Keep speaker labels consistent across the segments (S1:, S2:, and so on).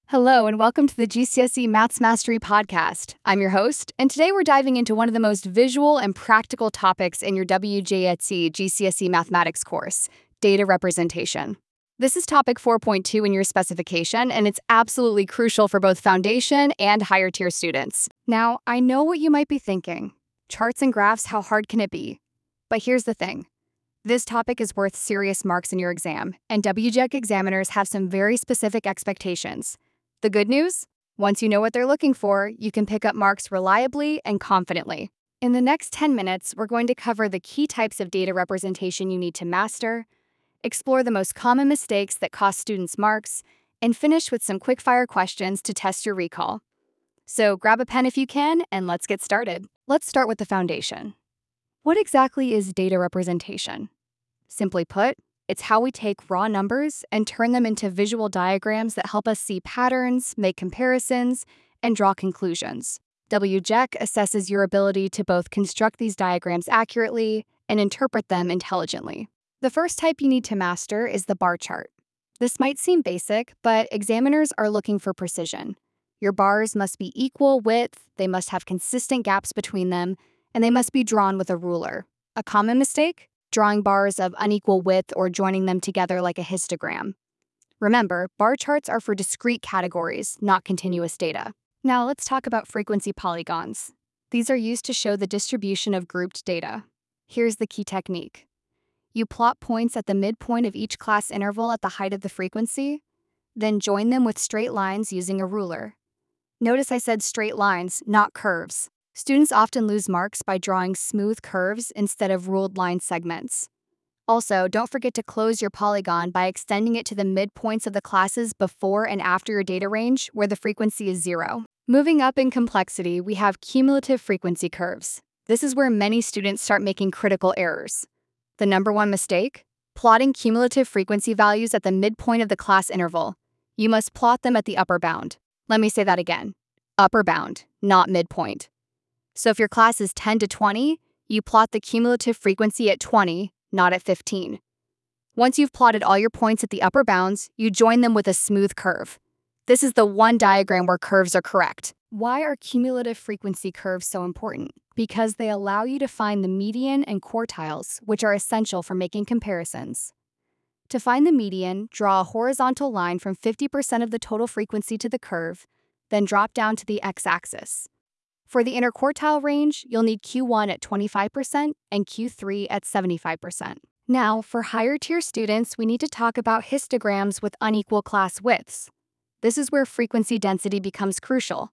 S1: Hello, and welcome to the GCSE Maths Mastery Podcast. I'm your host, and today we're diving into one of the most visual and practical topics in your WJSE GCSE Mathematics course, data representation. This is topic 4.2 in your specification, and it's absolutely crucial for both foundation and higher tier students. Now, I know what you might be thinking. Charts and graphs, how hard can it be? But here's the thing. This topic is worth serious marks in your exam, and WJEC examiners have some very specific expectations. The good news? Once you know what they're looking for, you can pick up marks reliably and confidently. In the next 10 minutes, we're going to cover the key types of data representation you need to master, explore the most common mistakes that cost students marks, and finish with some quick-fire questions to test your recall. So grab a pen if you can, and let's get started. Let's start with the foundation. What exactly is data representation? Simply put, it's how we take raw numbers and turn them into visual diagrams that help us see patterns, make comparisons, and draw conclusions. WJEC assesses your ability to both construct these diagrams accurately and interpret them intelligently. The first type you need to master is the bar chart. This might seem basic, but examiners are looking for precision. Your bars must be equal width, they must have consistent gaps between them, and they must be drawn with a ruler. A common mistake? Drawing bars of unequal width or joining them together like a histogram. Remember, bar charts are for discrete categories, not continuous data. Now let's talk about frequency polygons. These are used to show the distribution of grouped data. Here's the key technique. You plot points at the midpoint of each class interval at the height of the frequency, then join them with straight lines using a ruler. Notice I said straight lines, not curves. Students often lose marks by drawing smooth curves instead of ruled line segments. Also, don't forget to close your polygon by extending it to the midpoints of the classes before and after your data range where the frequency is 0. Moving up in complexity, we have cumulative frequency curves. This is where many students start making critical errors. The number one mistake? Plotting cumulative frequency values at the midpoint of the class interval. You must plot them at the upper bound. Let me say that again. Upper bound, not midpoint. So if your class is 10 to 20, you plot the cumulative frequency at 20, not at 15. Once you've plotted all your points at the upper bounds, you join them with a smooth curve. This is the one diagram where curves are correct. Why are cumulative frequency curves so important? Because they allow you to find the median and quartiles, which are essential for making comparisons. To find the median, draw a horizontal line from 50% of the total frequency to the curve, then drop down to the x-axis. For the interquartile range, you'll need Q1 at 25% and Q3 at 75%. Now, for higher tier students, we need to talk about histograms with unequal class widths. This is where frequency density becomes crucial.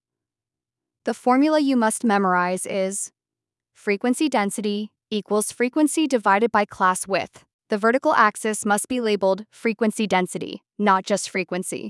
S1: The formula you must memorize is frequency density equals frequency divided by class width. The vertical axis must be labeled frequency density, not just frequency.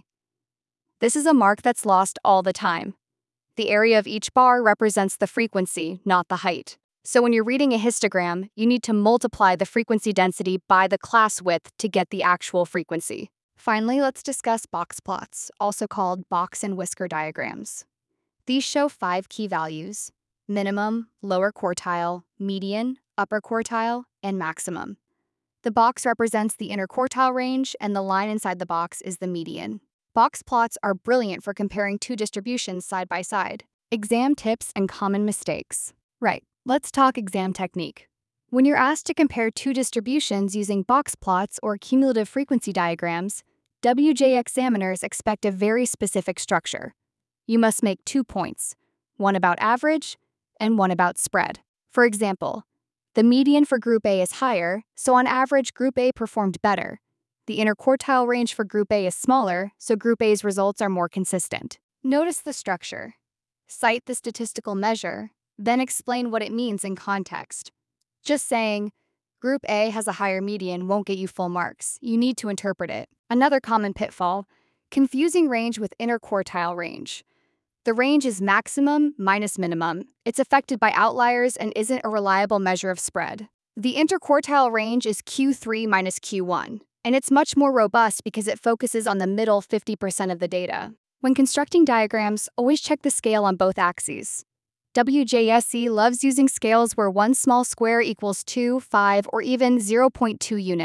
S1: This is a mark that's lost all the time. The area of each bar represents the frequency, not the height. So when you're reading a histogram, you need to multiply the frequency density by the class width to get the actual frequency. Finally, let's discuss box plots, also called box and whisker diagrams. These show 5 key values: minimum, lower quartile, median, upper quartile, and maximum. The box represents the interquartile range, and the line inside the box is the median. Box plots are brilliant for comparing two distributions side by side. Exam tips and common mistakes. Right, let's talk exam technique. When you're asked to compare two distributions using box plots or cumulative frequency diagrams, WJ examiners expect a very specific structure. You must make 2 points, one about average and one about spread. For example, the median for Group A is higher, so on average Group A performed better. The interquartile range for Group A is smaller, so Group A's results are more consistent. Notice the structure. Cite the statistical measure, then explain what it means in context. Just saying, Group A has a higher median won't get you full marks. You need to interpret it. Another common pitfall, confusing range with interquartile range. The range is maximum minus minimum. It's affected by outliers and isn't a reliable measure of spread. The interquartile range is Q3 minus Q1. And it's much more robust because it focuses on the middle 50% of the data. When constructing diagrams, always check the scale on both axes. WJSE loves using scales where one small square equals 2, 5, or even 0.2 units.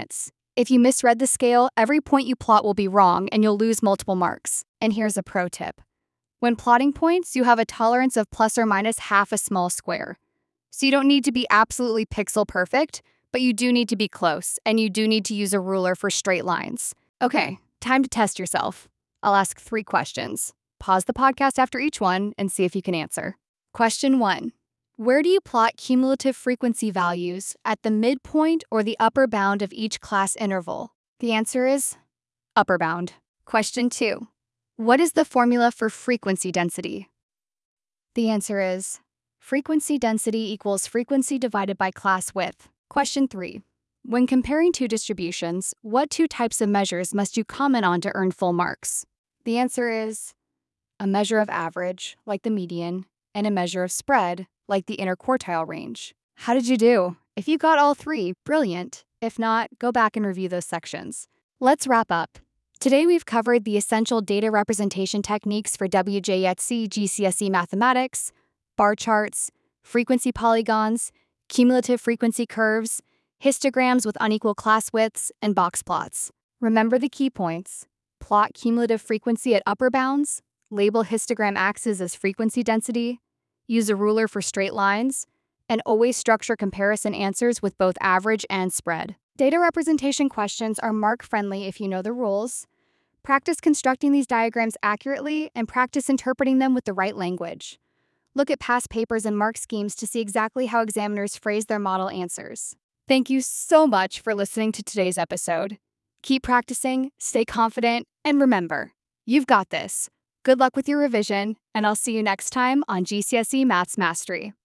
S1: If you misread the scale, every point you plot will be wrong and you'll lose multiple marks. And here's a pro tip. When plotting points, you have a tolerance of plus or minus half a small square. So you don't need to be absolutely pixel perfect, but you do need to be close, and you do need to use a ruler for straight lines. Okay, time to test yourself. I'll ask 3 questions. Pause the podcast after each one and see if you can answer. Question 1. Where do you plot cumulative frequency values at the midpoint or the upper bound of each class interval? The answer is upper bound. Question 2. What is the formula for frequency density? The answer is frequency density equals frequency divided by class width. Question 3. When comparing 2 distributions, what 2 types of measures must you comment on to earn full marks? The answer is a measure of average, like the median, and a measure of spread, like the interquartile range. How did you do? If you got all 3, brilliant. If not, go back and review those sections. Let's wrap up. Today we've covered the essential data representation techniques for WJETC GCSE mathematics, bar charts, frequency polygons, cumulative frequency curves, histograms with unequal class widths, and box plots. Remember the key points. Plot cumulative frequency at upper bounds, label histogram axes as frequency density, use a ruler for straight lines, and always structure comparison answers with both average and spread. Data representation questions are mark-friendly if you know the rules. Practice constructing these diagrams accurately and practice interpreting them with the right language. Look at past papers and mark schemes to see exactly how examiners phrase their model answers. Thank you so much for listening to today's episode. Keep practicing, stay confident, and remember, you've got this. Good luck with your revision, and I'll see you next time on GCSE Maths Mastery.